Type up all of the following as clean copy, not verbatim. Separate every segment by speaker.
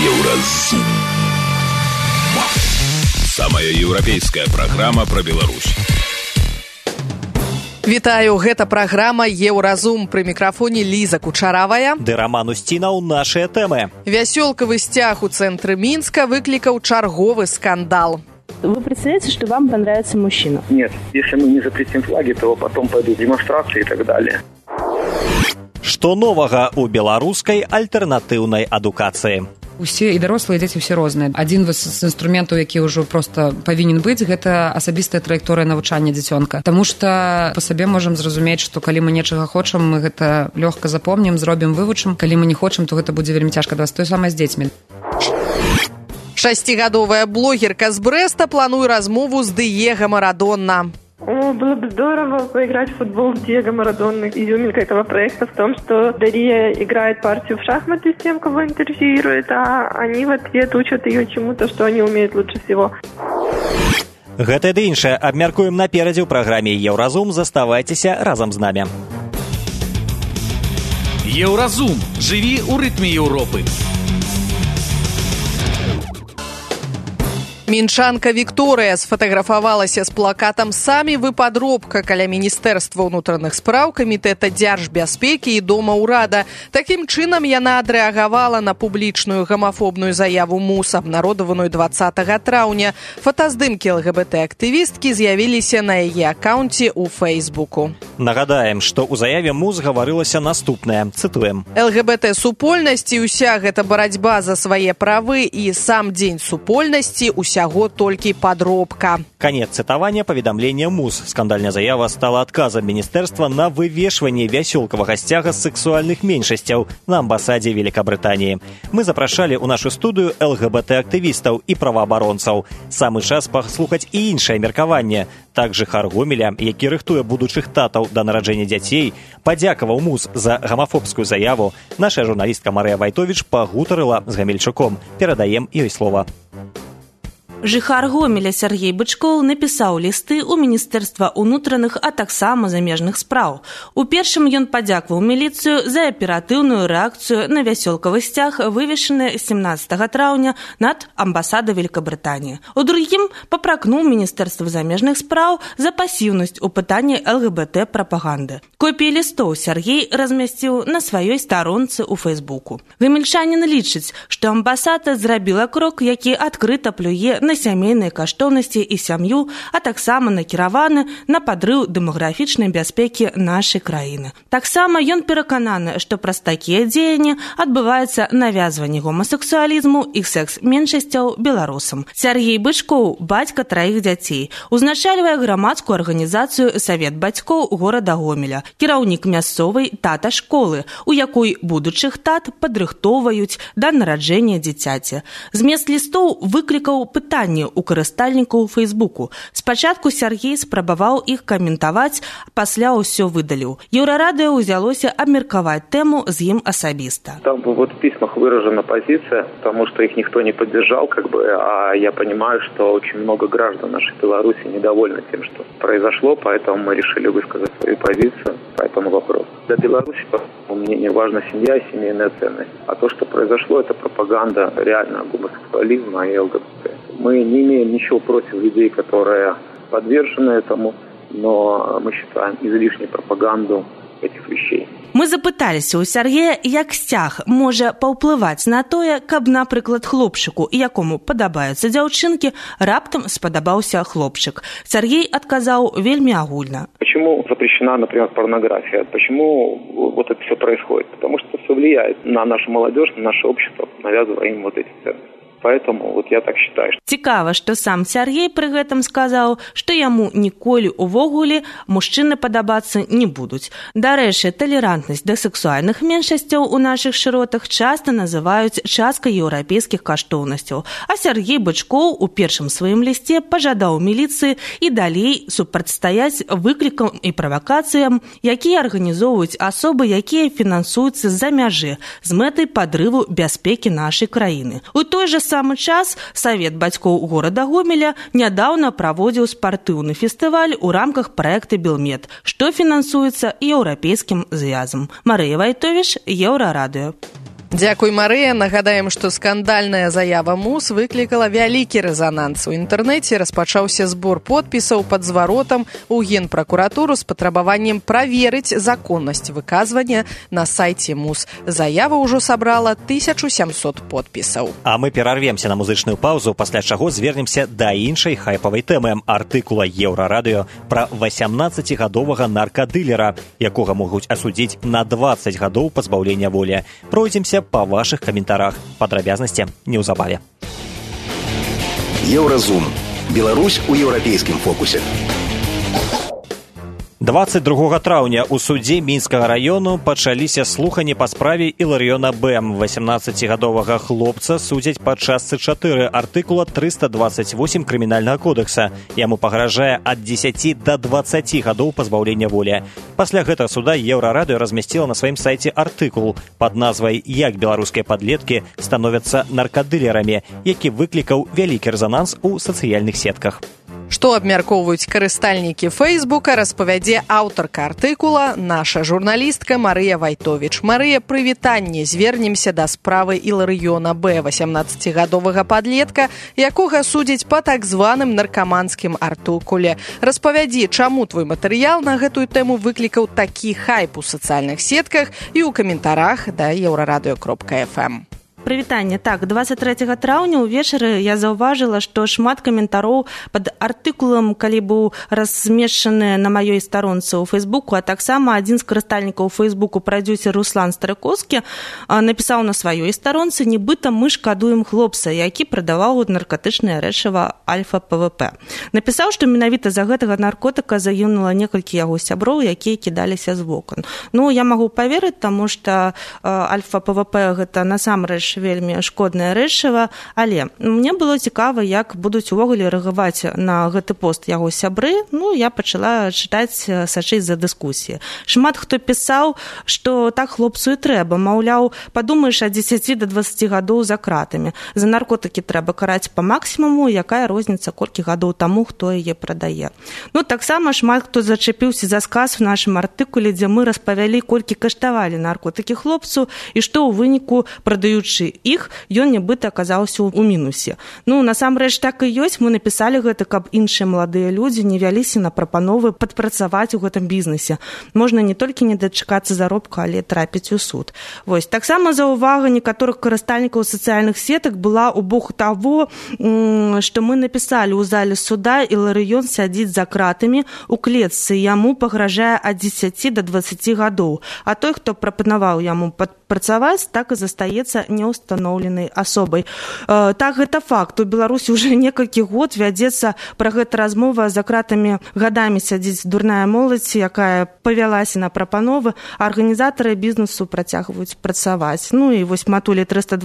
Speaker 1: Еўразум. Самая еўрапейская праграма пра Беларусь.
Speaker 2: Вітаю, гэта праграма «Еўразум». Пры мікрафоне Ліза Кучаравая.
Speaker 3: Ды Роман Устінаў, нашыя тэмы.
Speaker 2: Вясёлкавы сцяг у цэнтры Мінска выклікаў чарговы скандал.
Speaker 4: Вы представляете, что вам понравится мужчина?
Speaker 5: Нет, если мы не запретим флаги, то потом пойдут демонстрации и так далее.
Speaker 3: Што новага ў беларускай альтэрнатыўнай адукацыі?
Speaker 6: Усе і дарослыя, і дзеці ўсе розныя. Адзін з інструментаў, які ўжо проста павінен быць, гэта асабістая траекторыя навучання дзіцёнка. Таму што па сабе можам зразумець, што калі мы нечага хочам, мы гэта лёгка запомнім, зробім, вывучым. Калі мы не хочам, то гэта будзе вельмі цяжка. Тое самае з дзецьмі.
Speaker 2: 6-гадовая блогерка з Брэста плануе размову з Диего Марадона.
Speaker 7: Было бы здорово поиграть в футбол с Диего Марадоной. Изюминка этого проекта в том, что Дарья играет партию в шахматы с тем, кого интервьюирует, а они в ответ учат ее чему-то, что они умеют лучше всего.
Speaker 3: Гэта ды іншае абмяркуем наперадзе ў праграме «Еўразум». Заставайцеся разам з намі.
Speaker 8: Еўразум. Жыві ў рытме Еўропы.
Speaker 2: Мінчанка Вікторыя сфатаграфавалася з плакатам «Самі вы падробка» каля Міністэрства ўнутраных спраў, Камітэта дзяржбяспекі і Дома ўрада. Такім чынам яна адрэагавала на публічную гамафобную заяву МУС, абнародаваную 20 траўня. Фотаздымкі ЛГБТ-актывісткі з'явіліся на яе акаунце ў Фейсбуку.
Speaker 3: Нагадаем, што ў заяве МУС гаварылася наступнае, цытуем.
Speaker 2: ЛГБТ-супольнасць і ўся гэта барацьба за свае правы і сам дзень супольнасці усяго толькі падробка.
Speaker 3: Канец цытавання паведамлення МУС. Скандальная заява стала адказам міністэрства на вывешванне вясёлкавага сцяга з сексуальных меншасцяў на амбасадзе Великабрытаніі. Мы запрашалі ў нашу студыю ЛГБТ-актывістаў і праваабаронцаў. Самы час паслухаць і іншае меркаванне. Так жыхар Гомеля, які рыхтуе будучых татаў да нараджэння дзяцей, падзякаваў МУС за гамафобскую заяву. Наша журналістка Марыя Вайтовіч пагутарыла з Гамельчуком. Перадаем ёй слова.
Speaker 9: Жыхар Гомеля Сергей Бычкоў напісаў лісты ў Міністэрства ўнутраных, а таксама замежных спраў. У першым ён падзякваў міліцыю за аператыўную рэакцыю на вясёлкавы сцяг, вывешаны 17 траўня над амбасадай Великабрытаніі. У другім папракнуў Міністэрства замежных спраў за пасіўнасць у пытанні ЛГБТ-прапаганды. Копіі лістоў Сергей размясціў на сваёй старонцы ў Фейсбуку. Гамельчанін лічыць, што амбасада зрабіла крок, які адкрыта плюе на сямейныя каштоўнасці і сям'ю, а таксама накіраваны на падрыў дэмаграфічнай бяспекі нашай краіны. Таксама ён перакананы, што праз такія дзеянні адбываецца навязванне гомасексуалізму і секс-меншасцяў беларусам. Сергей Бычкоў, бацька 3 дзяцей, узначальвае грамадскую арганізацыю «Савет бацькоў» горада Гомеля, кіраўнік мясцовай тата-школы, у якой будучых тат падрыхтоўваюць да нараджэння дзіцяці. Змест лістоў выклікаў пытанне у карыстальнікаў Фейсбуку. Спачатку Сергей спрабаваў іх каментаваць, пасля ўсё выдаліў. Еўрарадыё ўзялося абмеркаваць тэму з ім асабіста.
Speaker 5: Там в письмах выражена позиция, потому что их никто не поддержал, а я понимаю, что очень много граждан нашей Беларуси недовольны тем, что произошло, поэтому мы решили высказать свою позицию по этому вопросу. Для Беларуси, по моему мнению, важна семья и семейная ценность. А то, что произошло, это пропаганда реально гомосексуализма и ЛГБТ. Мы не имеем ничего против людей, которые подвержены этому, но мы считаем излишней пропаганду этих вещей.
Speaker 9: Мы запыталіся ў Сергея, як сцяг можа паўплываць на тое, каб, напрыклад, хлопчыку, якому падабаюцца дзяўчынкі, раптам спадабаўся хлопчык. Сергей адказаў вельмі агульна.
Speaker 5: Почему запрещена, например, порнография? Почему вот это все происходит? Потому что все влияет на нашу молодежь, на наше общество, навязывая им вот эти ценности. Поэтому вот я так считаю.
Speaker 9: Цікава, што сам Сергей пры гэтым сказаў, што яму ніколі ўвогуле мужчыны падабацца не будуць. Дарэчы, талерантнасць да сексуальных меншасцяў у нашых шыротах часта называюць часткай еўрапейскіх каштоўнасцяў. А Сергей Бычкоў у першым сваім лісце пажадаў міліцыі і далей супрацьстаяць выклікам і правакацыям, якія арганізоўваюць асобы, якія фінансуюцца з-за мяжы з мэтай падрыву бяспекі нашай краіны. У той жа самы час Савет бацькоў горада Гомеля нядаўна праводзіў спартыўны фестываль у рамках праекта «Белмет», што фінансуецца еўрапейскім звязам. Марыя Вайтовіч, Еўрарадыё.
Speaker 2: Дзякуй, Марыя. Нагадаем, што скандальная заява МУЗ выклікала вялікі рэзананс. У інтэрнэце распачаўся збор подпісаў пад зваротам у Генпракуратуру з патрабаваннем праверыць законнасць выказвання на сайце МУЗ. Заява ўжо сабрала 1700 подпісаў.
Speaker 3: А мы перарвемся на музычную паузу, пасля чаго звернемся да іншай хайпавай тэмы – артыкула Еўрарадыё пра 18-гадовага наркадылера, якога могуць асудзіць на 20 гадоў пазбаўлення волі. Пройдземся па вашых каментарах. Падрабязнасці неўзабаве.
Speaker 10: Еўразум. Беларусь у еўрапейскім фокусе.
Speaker 3: 22 траўня ў судзе Мінскага раёну пачаліся слуханні па справе Іларыёна Б. 18-гадовага хлопца судзяць па частцы 4 артыкула 328 крымінальнага кодекса. Яму пагражае ад 10 до 20 гадоў пазбаўлення волі. Пасля гэтага суда Еўрарадыё размясціла на сваім сайце артыкул пад назвай «Як беларускія падлеткі становяцца наркадылерамі», які выклікаў вялікі рэзананс у сацыяльных сетках.
Speaker 2: Што абмяркоўваюць карыстальнікі Фэйсбука, распавядзе аўтарка артыкула, наша журналістка Марыя Вайтовіч. Марыя, прывітанне. Звернемся да справы Іларыёна Б. 18-гадовага падлетка, якога судзяць па так званым наркаманскім артыкуле. Распавядзі, чаму твой матэрыял на гэтую тэму выклікаў такі хайп у сацыяльных сетках і ў каментарах да еўрарадыё.фм.
Speaker 9: Прывітанне. Так, 23 траўня ўвечары я заўважыла, што шмат каментароў пад артыкулам, калі быў размешчаны на маёй старонцы ў Фэйсбуку, а таксама адзін з карыстальнікаў Фэйсбуку, прадзюсер Руслан Старыкоўскі, напісаў на сваёй старонцы, нібыта мы шкадуем хлопца, які прадаваў наркатычнае рэчыва альфа-ПВП. Напісаў, што менавіта за гэтага наркотыка загінула некалькі яго сяброў, якія кідаліся з вокон. Ну, я магу паверыць, таму што альфа-ПВП гэта насамрэч вельмі шкоднае рэчыва, але мне было цікава, як будуць увогуле рэагаваць на гэты пост яго сябры. Ну, я пачала чытаць, сачыць за дыскусіяй. Шмат хто пісаў, што так хлопцу і трэба. Маўляў, падумаеш, ад 10 до 20 гадоў за кратамі. За наркотыкі трэба караць па максімуму, якая розніца, колькі гадоў таму, хто яе прадае. Ну, таксама шмат хто зачапіўся за сказ у нашым артыкуле, дзе мы распавялі, колькі каштавалі наркотыкі хлопцу і што ў выніку, прадаючы іх, ён нібыта аказаўся ў мінусе. Ну, насамрэч так і ёсць, мы напісалі гэта, каб іншыя маладыя людзі не вяліся на прапановы падпрацаваць у гэтым бізнесе. Можна не толькі не дачакацца заробку, але трапіць у суд. Вось. Таксама заўвага некаторых карыстальнікаў сацыяльных сетак была ў бок таго, што мы напісалі ў зале суда, Іларыён сядзіць за кратамі у клетцы, яму пагражае ад 10 до 20 гадоў. А той, хто прапанаваў яму падпрацаваць, так і застаецца неустаноўленай асобай. Так, гэта факт. У Беларусі ўжо некалькі год вядзецца пра гэта размова, за кратамі гадамі сядзіць дурная моладзь, якая павялася на прапановы, а арганізатары бізнесу працягваюць працаваць. Ну і вось матулі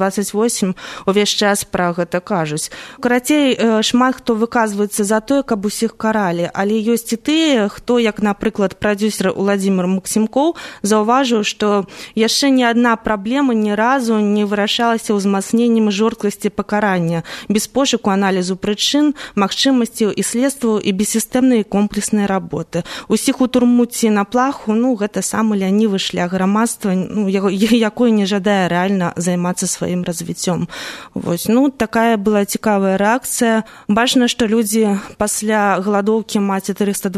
Speaker 9: 328 увесь час пра гэта кажуць. Карацей, шмат хто выказваецца за тое, каб усіх каралі, але ёсць і тыя, хто, як, напрыклад, прадзюсер Уладзімир Максімкоў, заўважыў, што яшчэ ні адна праблема ні разу не вырашалася ўзмацненнем жорсткасці пакарання, без пошуку аналізу прычын, магчымасцяў і следстваў і бессістэмнай комплекснай работы. Усіх у турму ці на плаху, ну, гэта самы лянівы шлях грамадства, ну, якой не жадае рэальна займацца сваім развіццём. Вось, ну, такая была цікавая рэакцыя. Бачна, што людзі пасля галадоўкі маці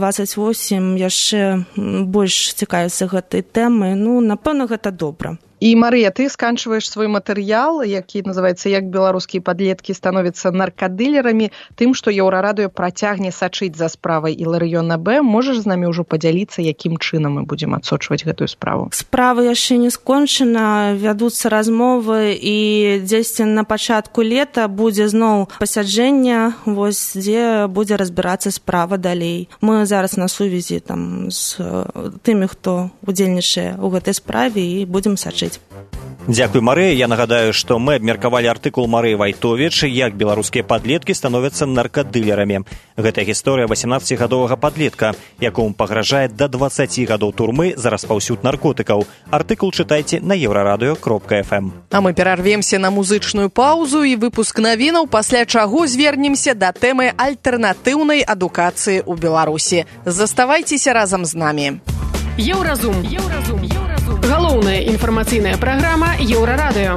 Speaker 9: 328 яшчэ больш цікавяцца гэтай тэмай. Ну, напэўна, гэта добра.
Speaker 2: І, Марыя, ты сканчваеш свой матэрыял, які называецца «Як беларускія падлеткі становяцца наркадылерамі», тым, што Еўрарадыё працягне сачыць за справай Іларыёна Б. Можаш з намі ўжо падзяліцца, якім чынам мы будзем адсочваць гэтую справу?
Speaker 9: Справа яшчэ не скончана, вядуцца размовы, і дзесьці на пачатку лета будзе зноў пасяджэнне, вось, дзе будзе разбірацца справа далей. Мы зараз на сувязі там з тымі, хто удзельнічае ў гэтай справе, і будзем сачыць.
Speaker 3: Дзякуй, Марыя. Я нагадаю, што мы абмеркавалі артыкул Марыі Вайтовіч «Як беларускія падлеткі становяцца наркадылерамі». Гэта гісторыя 18-гадовага падлетка, якому пагражае да 20 гадоў турмы за распаўсюд наркотыкаў. Артыкул чытайце на еўрарадыё.фм.
Speaker 2: А мы перарвемся на музычную паузу і выпуск навінаў, пасля чаго звернемся да тэмы альтэрнатыўнай адукацыі ў Беларусі. Заставайцеся разам з намі.
Speaker 11: Еўразум. Галоўная інфармацыйная праграма Еўрарадыё.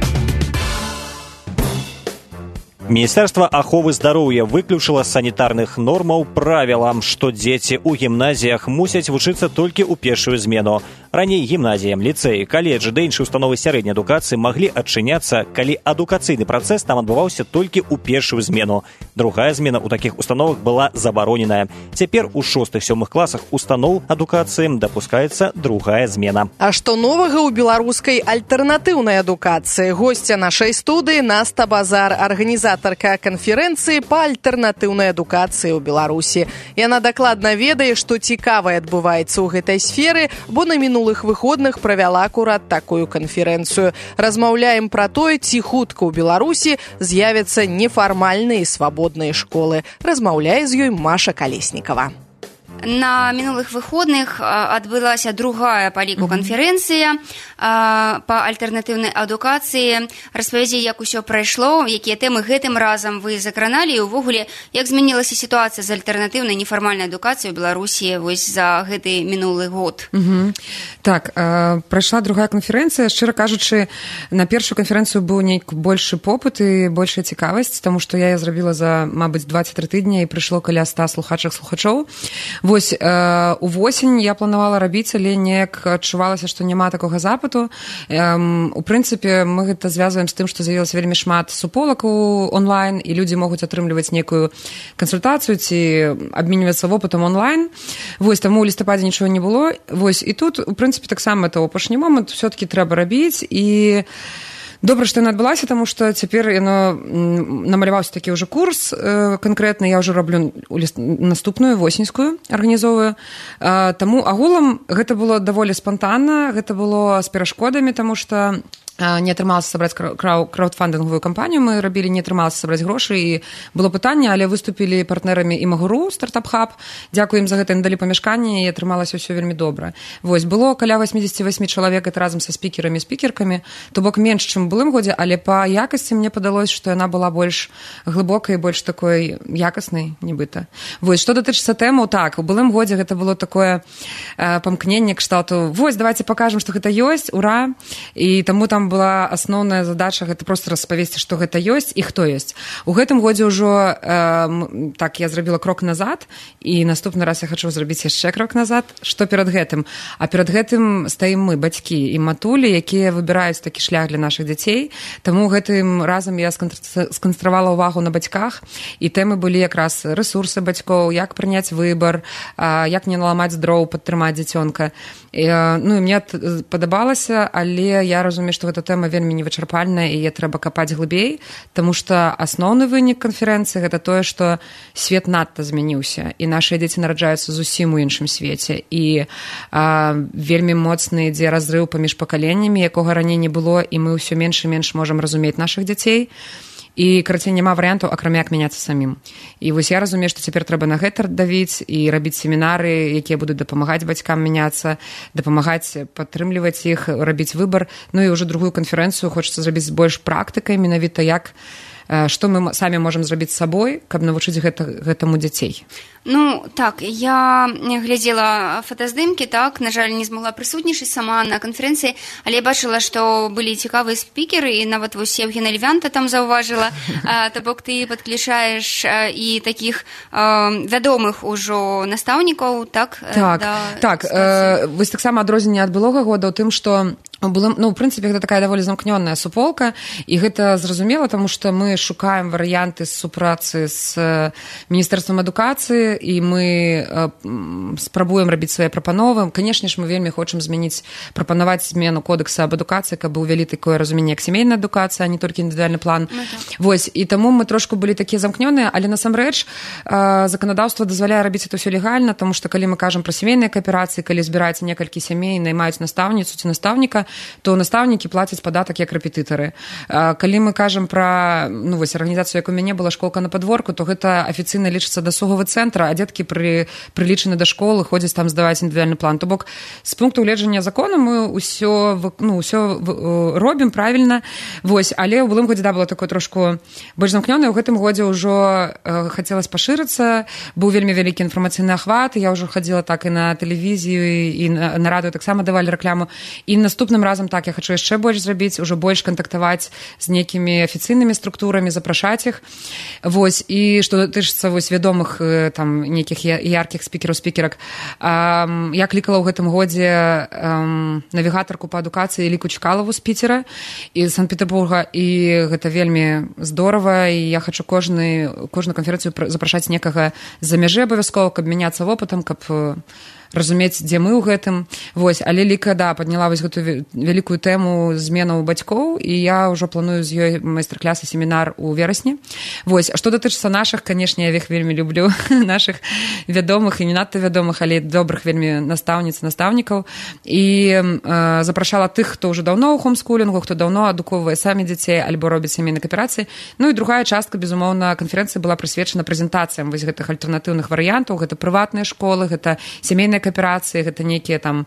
Speaker 3: Міністэрства аховы здароўя выключыла з санітарных нормаў правілам, што дзеці ў гімназіях мусяць вучыцца толькі ў першую змену. Раней гімназіям, ліцэі, каледжы ды іншыя установы сярэдняй адукацыі маглі адчыняцца, калі адукацыйны працэс там адбываўся толькі ў першую змену. Другая змена ў такіх установах была забароненая. Цяпер у 6-7 класах устаноў адукацыі дапускаецца другая змена.
Speaker 2: А што новага ў беларускай альтэрнатыўнай адукацыі? Госця нашай студыі Наста Базар, арганізатарка канферэнцыі па альтэрнатыўнай адукацыі ў Беларусі. Яна дакладна ведае, што цікавае адбываецца ў гэтай сферы, бо на мінулых выходных правяла акурат такую канферэнцыю. Размаўляем пра тое, ці хутка ў Беларусі з'явяцца нефармальныя і свабодныя школы. Размаўляе з ёй Маша Калеснікава.
Speaker 12: На мінулых выходных адбылася другая па ліку канферэнцыя па альтэрнатыўнай адукацыі. Распавядзі, як усё прайшло, якія тэмы гэтым разам вы закраналі, і ўвогуле, як змянілася сітуацыя з альтэрнатыўнай нефармальнай адукацыяй у Беларусі вось за гэты мінулы год.
Speaker 6: Так, прайшла другая канферэнцыя. Шчыра кажучы, на першую канферэнцыю быў нейкі большы попыт і большая цікавасць, таму што я зрабіла за, мабыць, 23 тыдня і прыйшло каля 100 слухачаў. Вось, увосень я планавала рабіць, але неяк адчувалася, што няма такога запыту. У прынцыпе, мы гэта звязваем з тым, што з'явілася вельмі шмат суполак онлайн, і людзі могуць атрымліваць нейкую кансультацыю ці абменьвацца вопытам онлайн. Вось, таму ў лістападзе нічого не было. Вось, і тут, у прынцыпе, таксама это апошні момант, все-таки трэба рабіць, і добра, што яна адбылася, таму што цяпер намаляваўся такі ўжо курс канкрэтны, я ўжо раблю наступную восеньскую арганізовую. Таму агулам гэта было даволі спантанна, гэта было з перашкодамі, таму што не атрымалася сабраць краўдфандынгавую кампанію, мы рабілі, не атрымалася сабраць грошы, і было пытанне, але выступілі партнерамі Імагуру, стартап-хаб, дзякуем за гэта, надалі памяшканне, і атрымалася ўсё вельмі добра. Вось, было каля 88 чалавек, это разам са спікерамі, спікеркамі, то бок менш, чым у былым годзе, але па якасці мне падалось, што яна была больш глыбокай, больш такой якаснай, нібыта. Вось, што датычыцца тэмаў, так, у былым годзе гэта было такое памкненне кшталту, вось, давайте пакажам, што гэта ёсць, ура, і таму там была асноўная задача, гэта проста распавесці, што гэта ёсць і хто ёсць. У гэтым годзе ўжо так я зрабіла крок назад, і наступны раз я хачу зрабіць яшчэ крок назад. Што перад гэтым? А перад гэтым стаім мы, бацькі і матулі, якія выбіраюць такі шлях для нашых дзяцей. Таму гэтым разам я сканцэнтравала ўвагу на бацьках, і тэмы былі якраз рэсурсы бацькоў, як прыняць выбар, як не наламаць дроў, падтрымаць дзіцёнка. Ну, і мне падабалася, але я разумею, што гэта тэма вельмі невычарпальная, і яе трэба капаць глыбей, таму што асноўны вынік канферэнцыі гэта тое, што свет надта змяніўся, і нашыя дзеці нараджаюцца зусім у іншым свеце, і вельмі моцны ідзе разрыў паміж пакаленнямі, якога раней не было, і мы ўсё менш і менш можам разумець нашых дзяцей. І, карацей, няма варыянтаў, акрамя як мяняцца самім. І вось я разумею, што цяпер трэба на гэта давіць і рабіць семінары, якія будуць дапамагаць бацькам мяняцца, дапамагаць падтрымліваць іх, рабіць выбар. Ну і ўжо другую канферэнцыю хочацца зрабіць з больш практыкай, менавіта як, што мы самі можам зрабіць з сабой, каб навучыць гэтаму дзяцей.
Speaker 12: Ну, так, я глядзела фотаздымкі, так, на жаль, не змогла прысутнічаць сама на канферэнцыі, але я бачыла, што былі цікавыя спікеры, і нават вось Евгена Левянта там заўважыла, то бок ты падключаеш і такіх вядомых ужо настаўнікаў, так?
Speaker 6: Так, вось таксама адрозненне ад былога года ў тым, што ну, в прынцыпе, гэта такая даволі замкнёная суполка, і гэта зразумела, таму што мы шукаем варыянты супрацы з Міністэрствам адукацыі, і мы спрабуем рабіць свае прапановы. Канешне ж, мы вельмі хочам прапанаваць змену кодекса аб адукацыі, каб увялі такое разуменне, як сямейная адукацыя, а не толькі індывідуальны план. Вось, і таму мы трошку былі такія замкнёныя, але насамрэч заканадаўства дазваляе рабіць это ўсё легальна, таму што калі мы кажам пра сямейныя кааперацыі, калі збіраецца некалькі сямей, наймаюць настаўніцу ці настаўніка, то настаўнікі плацяць падатак як рэпетытары. Калі мы кажам пра арганізацыю, як у мяне была школка на падворку, то гэта афіцыйна лічыцца дасуговы цэнтр, а дзеткі прылічаны да школы ходзяць там здаваць індывідуальны план. То бок з пункту гледжання закона мы ўсё робім правільна. Але ў былым годзе было такое трошку больш замкнёнае. У гэтым годзе ўжо хацелася пашырыцца, быў вельмі вялікі інфармацыйны ахват, я ўжо хадзіла так і на тэлевізію, і на радыё таксама давалі рэкламу. І наступным разам так я хачу яшчэ больш зрабіць, ужо больш кантактаваць з нейкімі афіцыйнымі структурамі, запрашаць іх. І што датычыцца вядомых там нейкіх яркіх спікераў-спікерак. Я клікала ў гэтым годзе навігатарку па адукацыі Ліку Чкалаву з Піцера і Санкт-Петербурга, і гэта вельмі здорава, і я хачу кожную канферэнцыю запрашаць некага з-за мяжы абавязкова, каб мяняцца вопытам, каб разумець, дзе мы ў гэтым. Але Ліка, падняла гэтую вялікую тэму зменаў бацькоў, і я ўжо планую з ёй майстар-клас і семінар у верасні. Што датычыцца нашых, канешне, я іх вельмі люблю, нашых вядомых і не надта вядомых, але добрых вельмі настаўніц, настаўнікаў. І запрашала тых, хто ўжо даўно ў хомскулінгу, хто даўно адукоўвае самі дзяцей альбо робіць сямейныя кааперацыі. І другая частка, безумоўна, канферэнцыі была прысвечана прэзентацыям гэтых альтэрнатыўных варыянтаў. Гэта прыватныя школы, гэта сямейныя кааперацыі, гэта нейкія там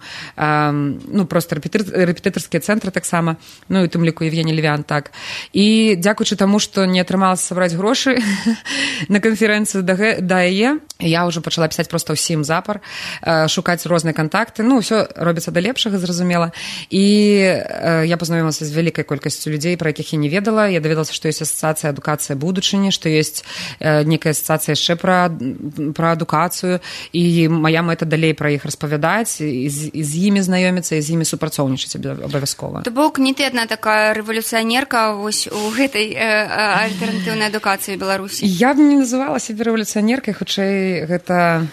Speaker 6: проста рэпетытарскія цэнтры таксама, і тым ліку Евгений Левян, так. І дзякуючы таму, што не атрымалася сабраць грошы на канферэнцыю да яе, я ўжо пачала пісаць проста ўсім запар, шукаць розныя кантакты, ўсё робіцца да лепшага, зразумела. І я пазнаёмілася з вялікай колькасцю людзей, пра якіх я не ведала. Я даведалася, што ёсць асацыяцыя адукацыя будучыні, што ёсць некая асацыяцыя яшчэ пра адукацыю, і мая мэта далей пра іх распавядаць, і з імі знаёміцца, і з імі супрацоўнічаць абавязкова.
Speaker 12: То бок не ты адна такая рэвалюцыянерка у гэтай альтэрнатыўнай адукацыі Беларусі? Я б не называла сябе рэвалюцыянеркай, хутчэй гэта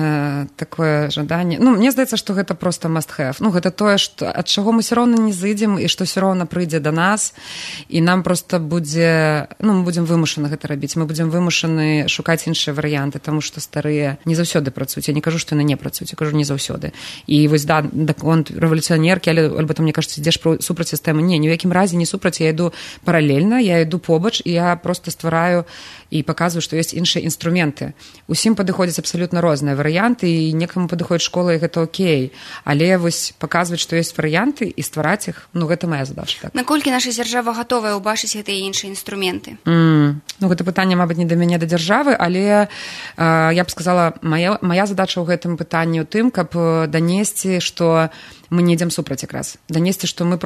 Speaker 12: такое жаданне. Мне здаецца, што гэта проста must-have. Гэта тое, ад чаго мы ўсё роўна не зыдзем, і што ўсё роўна прыйдзе да нас, і нам проста будзе, мы будзем вымушаны гэта рабіць. Мы будзем вымушаны шукаць іншыя варыянты, таму што старыя не заўсёды працуюць. Я не кажу, што яны не працуюць, я кажу не заўсёды. І рэвалюцыянеркі, альбо там, мне кажется, ідзеш супраць сістэмы. Не, ні ў якім разе не супраць, я іду паралельна, я іду побач, і я проста ствараю і паказваю, што ёсць іншыя інструменты. Усім падыходзяць абсалютна розныя варыянты, і некаму падыходзіць школа, і гэта окей. Але паказваць, што ёсць варыянты, і ствараць іх, гэта моя задача. Так. Наколькі наша дзяржава гатовая ўбачыць гэтыя іншыя інструменты?
Speaker 6: Гэта пытанне, мабыць, не да мяне, да дзяржавы, але я б сказала, моя задача ў гэтым пытанні ў тым, каб данесці, што мы не ідзем супраць якраз. Данесці, што мы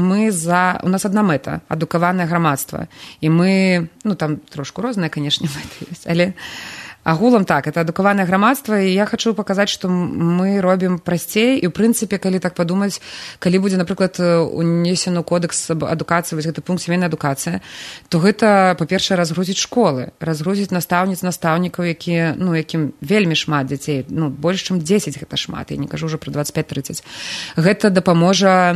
Speaker 6: у нас адна мэта, адукаванае грамадства. І мы, там трошку розныя, канешне, мэты ёсць, але агулам так, это адукаванае грамадства, і я хачу паказаць, што мы робім прасцей, і ў прынцыпе, калі так падумаць, калі будзе, напрыклад, унесены кодекс адукацыі, гэты пункт сямейная адукацыя, то гэта, па-першае, разгрузіць школы, разгрузіць настаўнікаў, якім вельмі шмат дзяцей, больш чым 10 гэта шмат, я не кажу ўжо пра 25-30. Гэта дапаможа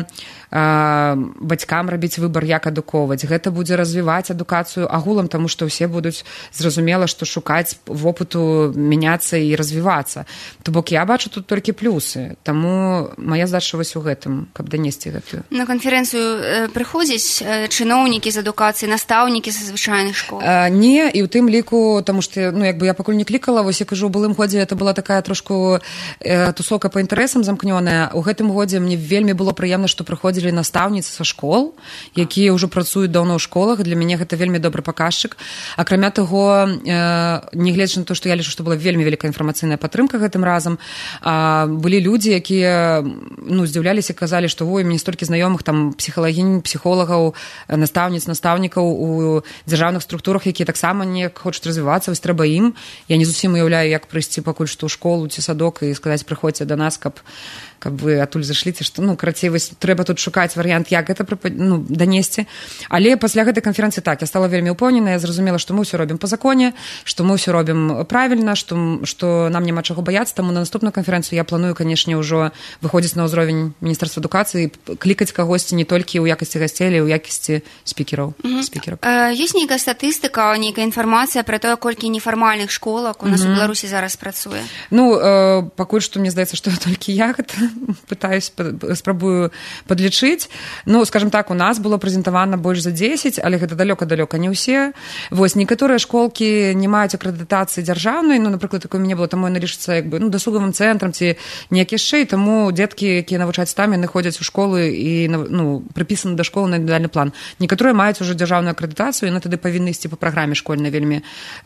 Speaker 6: бацькам рабіць выбар, як адукоўваць. Гэта будзе развіваць адукацыю агулам, таму што ўсе будуць зразумела, што шукаць вопыту, мяняцца і развівацца. То бок я бачу тут толькі плюсы. Таму моя задача вось у гэтым, каб данесці гэтую.
Speaker 12: На канферэнцыю прыходзяць чыноўнікі з адукацыі, настаўнікі са звычайных школ?
Speaker 6: Не, і ў тым ліку, таму што я пакуль не клікала, вось я кажу, у былым годзе это была такая трошку тусовка па інтарэсам замкнёная. У гэтым годзе мне вельмі было прыемна, што прыходзілі настаўніцы са школ, якія ўжо працуюць даўно ў школах. Для мяне гэта вельмі добры паказчык. Акрамя таго, нягледзячы на то, што я лічу, што была вельмі вялікая інфармацыйная падтрымка гэтым разам, былі людзі, якія здзіўляліся, казалі, што мне столькі знаёмых там псіхалагінь, псіхолагаў, настаўнікаў у дзяржаўных структурах, якія таксама не хочуць развівацца, вось трэба ім. Я не зусім уяўляю, як прыйсці пакуль што ў школу ці садок і сказаць, прыходзьце да нас, каб вы адтуль зашліце, што, карацей, вось трэба тут шукаць варыянт, як гэта данесці. Але пасля гэтай канферэнцыі так, я стала вельмі ўпэўнена, я зразумела, што мы ўсё робім па законе, што мы ўсё робім правільна, што нам няма чаго баяцца, таму на наступную канферэнцыю я планую, канешне, ўжо выходзіць на ўзровень Міністэрства адукацыі, клікаць кагосьці не толькі ў якасці гасцей, але ў якасці спікераў.
Speaker 12: Ёсць нейкая статыстыка, нейкая інфармацыя пра тое, колькі нефармальных школак у нас у Беларусі зараз працуе?
Speaker 6: Пакуль што мне здаецца, што толькі я гэта спрабую падлічыць. Ну, скажем так, у нас было прэзентавана больш за 10, але гэта далёка-далёка не ўсе. Вось, некаторыя школкі не маюць акрэдытацыі дзяржаўнай, ну, напрыклад, такое мяне было, таму яны лічацца як бы, ну, дасугавым цэнтрам ці неяк яшчэ, і таму дзеткі, якія навучаюць там, яны ходзяць у школы і, ну, прыпісаны да школы на індывідуальны план. Некаторыя маюць ужо дзяржаўную акрэдытацыю, яны тады павінны ісці па праграме школьнай вельмі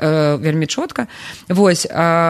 Speaker 6: чётка. Вось,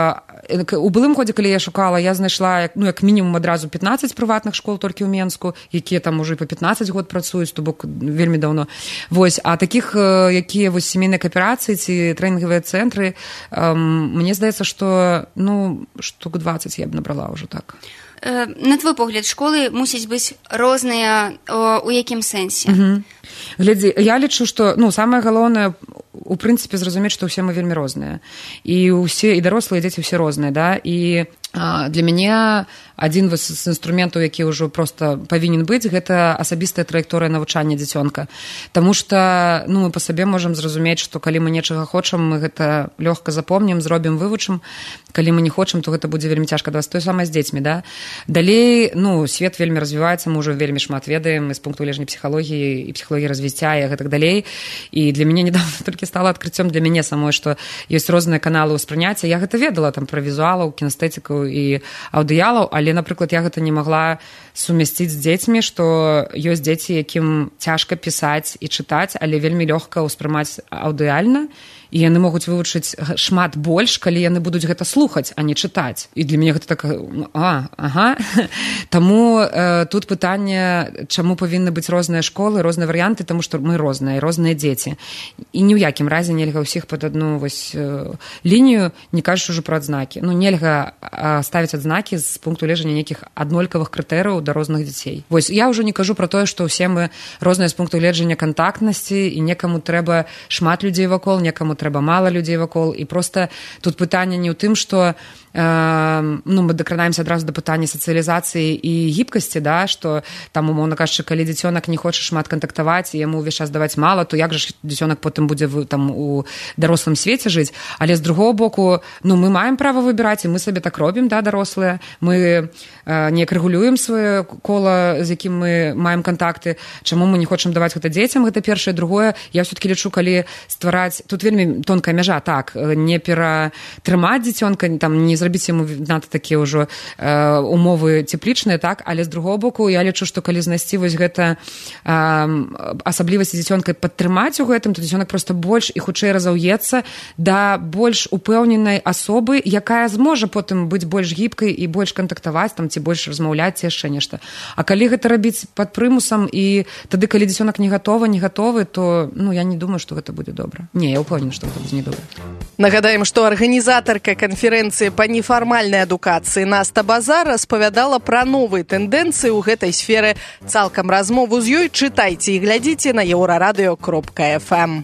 Speaker 6: у былым годзе, калі я шукала, я знайшла, ну, як мінімум адразу 15 прыватных школ толькі ў Менску, якія там ужо па 15 год працуюць, то бок вельмі даўно. Вось, а такіх, якія вось сямейныя кааперацыі ці трэнінгавыя цэнтры, мне здаецца, што, ну, штук 20 я б набрала ўжо так.
Speaker 12: На твой погляд, школы мусяць быць розныя у якім сэнсе?
Speaker 6: Глядзі, я лічу, што, ну, самае галоўнае, у прынцыпе, зразумець, што ўсе мы вельмі розныя. І ўсе, і дарослыя, і дзеці ўсе розныя, да? І для мяне адзін з інструментаў, які ўжо проста павінен быць, гэта асабістая траекторыя навучання дзіцёнка. Таму што, ну, мы па сабе можам зразумець, што калі мы нечага хочам, мы гэта лёгка запомнім, зробім, вывучым. Калі мы не хочам, то гэта будзе вельмі цяжка. Тое самае з дзецьмі, да? Далей, ну, свет вельмі развіваецца, мы ўжо вельмі шмат ведаем і з пункту гледжання псіхалогіі і псіхалогіі развіцця і гэтак далей. І для мяне недавно толькі стала адкрыццём для мяне самой, што ёсць розныя каналы ўспрыняцця. Я гэта ведала там пра візуалаў, кінестэцікаў і аўдыялаў, але, напрыклад, я гэта не магла сумясціць з дзецьмі, што ёсць дзеці, якім цяжка пісаць і чытаць, але вельмі лёгка ўспрымаць аўдыяльна, і яны могуць вывучыць шмат больш, калі яны будуць гэта слухаць, а не чытаць. І для мяне гэта так, ага. Таму тут пытанне, чаму павінны быць розныя школы, розныя варыянты, таму што мы розныя, розныя дзеці. І ні ў якім разе нельга ўсіх пад адну вось лінію, не кажучы ўжо пра адзнакі. Ну, нельга ставіць адзнакі з пункту гледжання нейкіх аднолькавых крытэрыяў да розных дзяцей. Вось, я ўжо не кажу пра тое, што ўсе мы розныя з пункту гледжання кантактнасці, і некаму трэба шмат людзей вакол, некаму трэба мала людзей вакол, і проста тут пытанне не ў тым, што ну, мы дакранаемся адразу да пытання сацыялізацыі і гібкасці, да, што там, умоўна кажучы, калі дзіцёнак не хоча шмат кантактаваць, і яму ўвесь час даваць мала, то як жа дзіцёнак потым будзе там у дарослым свеце жыць. Але з другого боку, ну, мы маем права выбіраць, і мы сабе так робім, да, дарослыя. Мы неяк рэгулюем сваё кола, з якім мы маем кантакты. Чаму мы не хочам даваць гэта дзецям, гэта першае. Другое, я ўсё-таки лічу, калі ствараць, тут вельмі тонкая мяжа, так, не ператрымаць дзіцёнка, там, не зрабіць яму надта такія ўжо умовы цеплічныя, так, але з другого боку я лічу, што калі знайсці вось гэта асаблівасці дзіцёнка падтрымаць у гэтым, то дзіцёнак проста больш і хутчэй разаўецца да больш упэўненай асобы, якая зможа потым быць больш гібкай і больш кантактаваць, там, ці больш размаўляць, ці яшчэ нешта. А калі гэта рабіць пад прымусам, і тады, калі дзіцёнак не гатовы, то, ну, я не думаю, што гэта будзе добра. Не, я ўпэўнена, што гэта будзе не добра.
Speaker 2: Нагадаем, што арганізатарка канферэнцыі па нефармальнай адукацыі Наста Базар распавядала пра новыя тэндэнцыі ў гэтай сферы. Цалкам размову з ёй чытайце і глядзіце на еўрарадыё.фм.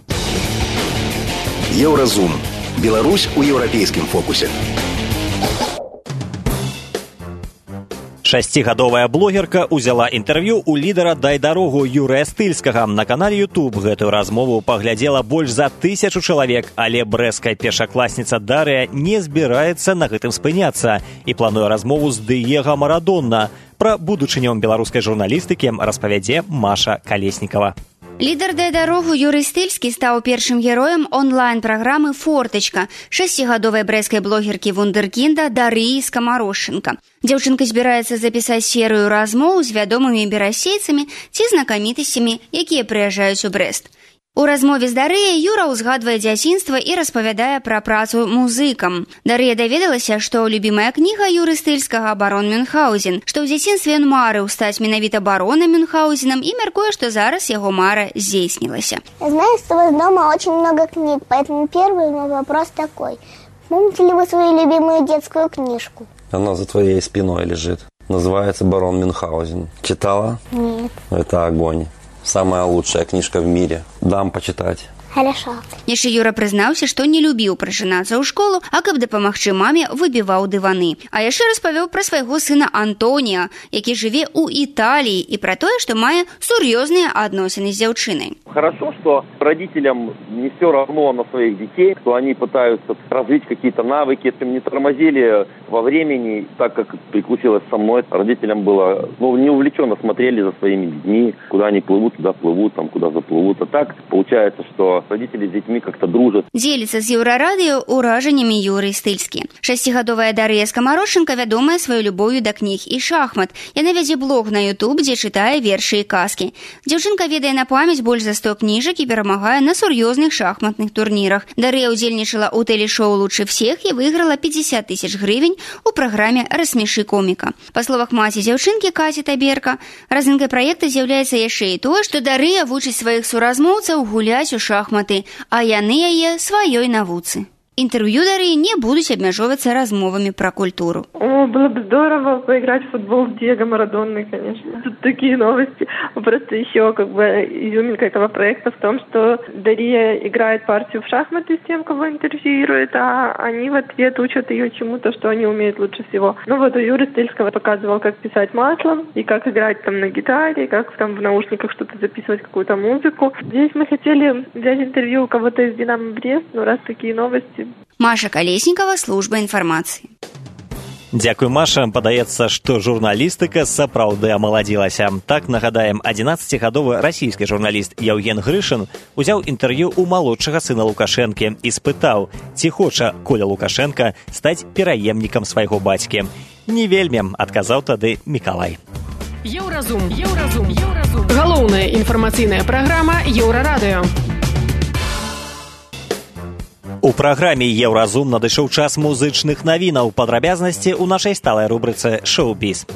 Speaker 10: Еўразум. Беларусь у еўрапейскім фокусе.
Speaker 3: 6гадовая блогерка ўзяла інтэрв'ю ў лідара «Дай дарогу» Юрыя Стыльскага. На канале YouTube гэтую размову паглядзела больш за 1000 чалавек, але брэсцкая першакласніца Дар'я не збіраецца на гэтым спыняцца і плануе размову з Дыего Марадона. Пра будучыню беларускай журналістыкі распавядзе Маша Калеснікава.
Speaker 12: Лідар «Дай дарогу» Юрый Стыльскі стаў першым героем онлайн-праграмы «Фортачка» 6гадовай брэсцкай блогеркі вундэркінда Дар'і Скамарошчынка. Дзяўчынка збіраецца запісаць серыю размоў з вядомымі берасейцамі ці знакамітасцямі, якія прыязджаюць у Брэст. У размове з Дар'яй Юра ўзгадвае дзяцінства і распавядае пра працу музыкам. Дар'я даведалася, што любімая кніга Юры Стыльскага «Барон Мюнхгаузен», што ў дзяцінстве ён марыў стаць менавіта баронам Мюнхгаузенам і мяркуе, што зараз яго мара здзейснілася.
Speaker 13: Я знаю, что у вас дома очень много книг, поэтому первый мой вопрос такой. Помните ли вы свою любимую детскую книжку?
Speaker 14: Она за твоей спиной лежит. Называется «Барон Мюнхгаузен». Читала?
Speaker 13: Нет.
Speaker 14: Это огонь. Самая лучшая книжка в мире. Дам почитать.
Speaker 13: Хорошо.
Speaker 12: Яшчэ Юра прызнаўся, што не любіў прачынацца ў школу, а каб дапамагчы маме, выбіваў дываны. А яшчэ распавёў пра свайго сына Антонія, які жыве ў Італіі, і пра тое, што мае сур'ёзныя адносіны з дзяўчынай.
Speaker 15: Хорошо, что родителям не все равно на своих детей, что они пытаются развить какие-то навыки, чтобы не тормозили во времени, так как приключилось со мной. Родителям было, не увлеченно смотрели за своими детьми, куда они плывут, туда плывут, там, куда заплывут. А так получается, что родители с детьми как-то дружат.
Speaker 12: Дзеліцца з Еўрарадыё ўражаннямі Юрый Стыльскі. 6гадовая Дар'я Скамароченко вядомая сваёй любоўю да кніг і шахмат. Яна вядзе блог на YouTube, дзе чытае вершы і казкі. Дзяўчынка ведае на памяць больш за 100 кніжак і перамагае на сур'ёзных шахматных турнірах. Дар'я ўдзельнічала ў тэлешоу «Лучше всех» і выйграла 50 000 гривень у праграме «Рассмеши коміка». Па словах маці дзяўчынкі Каці Таберка, разынкай праекта з'яўляецца яшчэ і тое, што Дар'я вучыць сваіх суразмоўцаў гуляць у шахматы, а яны яе сваёй навуцы. Интервью Дарьи не будут обмеживаться размовами про культуру.
Speaker 7: Было бы здорово поиграть в футбол с Диего Марадонной, конечно. Тут такие новости. Просто еще изюминка этого проекта в том, что Дарья играет партию в шахматы с тем, кого интервьюирует, а они в ответ учат ее чему-то, что они умеют лучше всего. У Юры Стыльского показывал, как писать маслом, и как играть там на гитаре, и как там в наушниках что-то записывать, какую-то музыку. Здесь мы хотели взять интервью у кого-то из «Динамо Брест», но раз такие новости...
Speaker 12: Маша Колесникова, служба інфармацыі.
Speaker 3: Дзякуй, Маша. Падаецца, што журналістыка сапраўды амаладзілася. Так, нагадаем, 11гадовы расійскі журналіст Яўген Грышын узяў інтэрв'ю ў малодшага сына Лукашэнкі і спытаў, ці хоча Коля Лукашенко стаць пераемнікам свайго бацькі. Не вельмі, адказаў тады Мікалай.
Speaker 11: Еўразум. Галоўная інфармацыйная праграма Еўрарадыё.
Speaker 3: У праграме «Еўразум» надышоў час музычных навінаў. Падрабязнасці ў нашай сталай рубрыцы «Шоу-біз».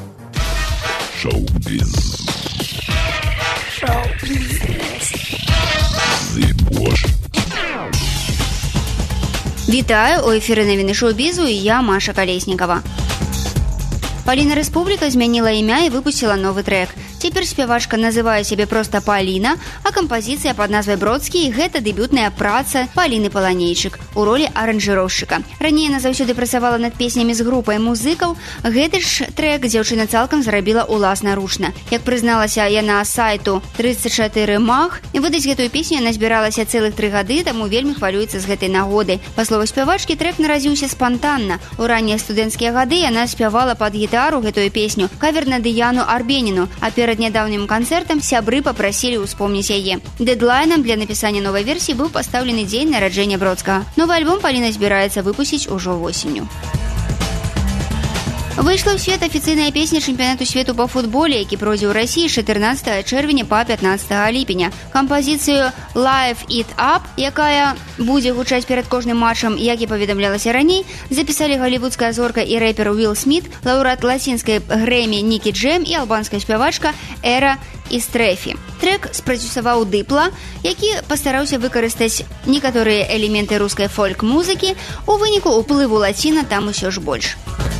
Speaker 12: Вітаю, у эфіры навіны шоу-бізу і я, Маша Колесникова. Паліна Рэспубліка змяніла імя і выпусціла новы трэк. Цяпер спявачка называе сябе проста Паліна, а кампазіцыя пад назвай «Бродскі» – гэта дэбютная праца Паліны Паланейчык у ролі аранжыроўшчыка. Раней яна заўсёды працавала над песнямі з групай музыкаў. Гэты ж трэк дзяўчына цалкам зрабіла уласнаручна. Як прызналася яна сайту 34 Мах, выдаць гэтую песню яна збіралася цэлых 3 гады, таму вельмі хвалюецца з гэтай нагоды. Па слову спявачкі, трэк нарадзіўся спантанна. У раннія студэнцкія гады яна спявала пад гітару гэтую песню кавер на Дыяну Арбеніну, а перад нядаўнім канцэртам сябры папрасілі ўспомніць яе. Дэдлайнам для напісання новай версіі быў пастаўлены дзень нараджэння Бродскага. Новы альбом Паліна збіраецца выпусціць ужо восенню. Выйшла ў свет афіцыйная песня чэмпіянату свету па футболе, які пройдзе ў Расіі з 14 чэрвеня па 15 ліпеня. Кампазіцыю «Live It Up», якая будзе гучаць перад кожным матчам, як і паведамлялася раней, запісалі галівудская зорка і рэпер Уилл Сміт, лаўрэат лацінскай Грэмі Нікі Джем і албанская спявачка Эра Истрефі. Трэк спрадзюсаваў Дыпла, які пастараўся выкарыстаць некаторыя элементы рускай фольк-музыкі, у выніку ўплыву лаціна там усё ж больш.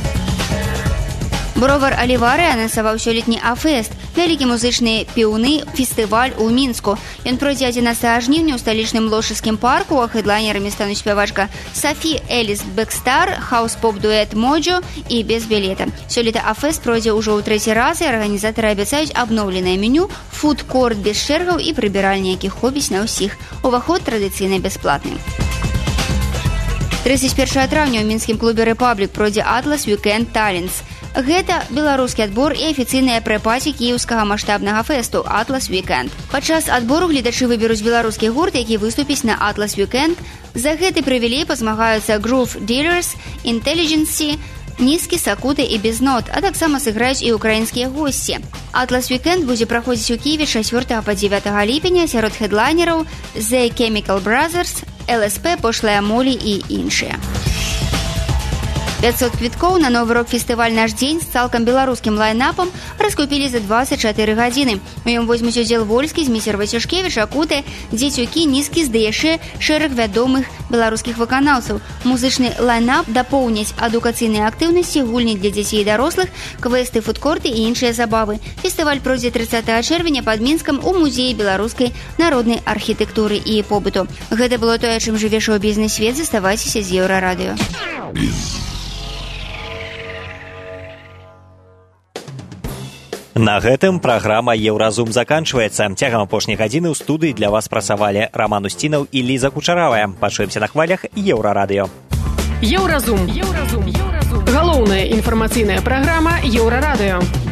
Speaker 12: Бровар Алівары анансаваў сёлетні А-фест, вялікі музычны піўны фестываль у Мінску. Ён пройдзе 11 жніўня ў сталічным Лошыскім парку, а хэдлайнерамі стануць спявачка Сафі Эліс Бэкстар, хаус-поп-дуэт Моджо і без білета. Сёлета А-фест пройдзе ўжо ў 3-й раз, і арганізатары абяцаюць абноўленае меню, фуд-корт без чэргаў і прыбіральні, якіх хопіць на ўсіх. Уваход традыцыйна бясплатны. 31 траўня ў мінскім клубе «Рэпаблік» пройдзе «Атлас Weekend Talents». Гэта беларускі адбор і афіцыйныя прэпаці кіеўскага маштабнага фэсту «Атлас Weekend». Падчас адбору гледачы выберуць беларускі гурт, які выступіць на «Атлас Weekend». За гэты прывілей пазмагаюцца Groove Dealers, Intelligence, Нізкі, Сакуты і Безнот, а таксама сыграюць і украінскія госці. «Атлас Weekend» будзе праходзіць у Кіеве 4 па 9 ліпеня сярод хедлайнераў The Chemical Brothers, ЛСП, Пошлая Молі і іншыя. 500 квіткоў на новы рок-фестываль «Наш дзень» з цалкам беларускім лайнапам раскупілі за 24 гадзіны. У ім возьмуць удзел Вольскі, Зміцер Васюшкевіч, Акуты, Дзецюкі, Нізкі, Здэйшы, шэраг вядомых беларускіх выканаўцаў. Музычны лайнап дапоўняць адукацыйныя актыўнасці, гульні для дзяцей і дарослых, квесты, фудкорты і іншыя забавы. Фестываль пройдзе 30 чэрвеня пад Мінскам у музеі беларускай народнай архітэктуры і побыту. Гэта было тое, чым жыве шоу-бізнес-свет. Заставайцеся з Еўрарадыё.
Speaker 3: На гэтым праграма «Еўразум» заканчваецца. Цягам апошняй гадзіны ў студыі для вас працавалі Роман Устінаў і Ліза Кучаравая. Пачуемся на хвалях Еўрарадыё.
Speaker 11: Еўразум. Галоўная інфармацыйная праграма Еўрарадыё.